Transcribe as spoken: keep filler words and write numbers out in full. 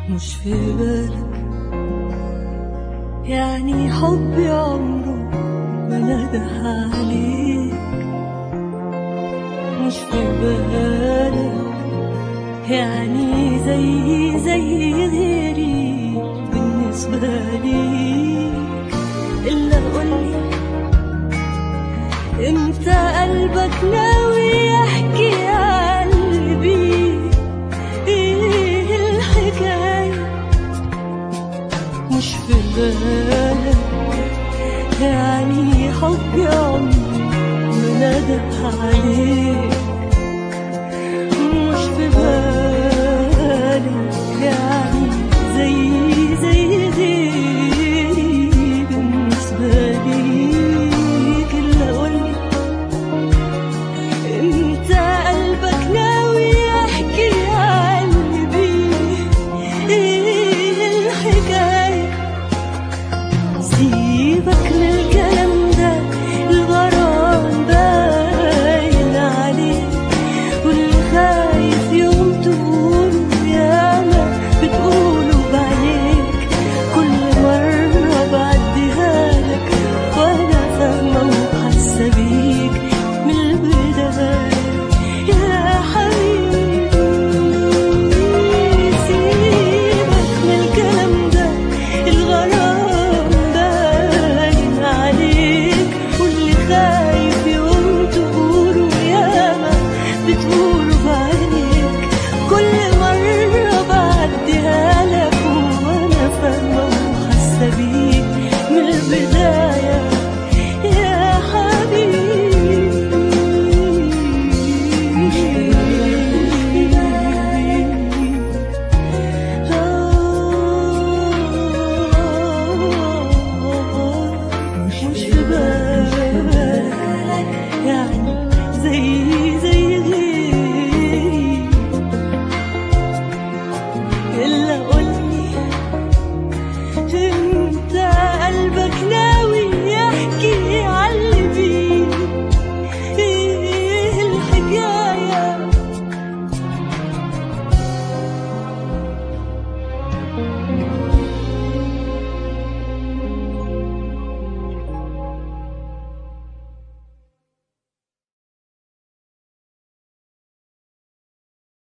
مش في بالك يعني حبي عمره ما نده عليك. مش في بالك يعني زي زي غيري بالنسبة ليك. إلا قولي امتى قلبك ناوي يحكي قلبي ايه الحكاية. مش في بالك يعني حبي عمري ما نده عليك. مش في بالك يعني زي زي غيري بالنسبة ليك. إلا قولي امتى قلبك ناوي يحكي قلبي ايه الحكاية. سيبك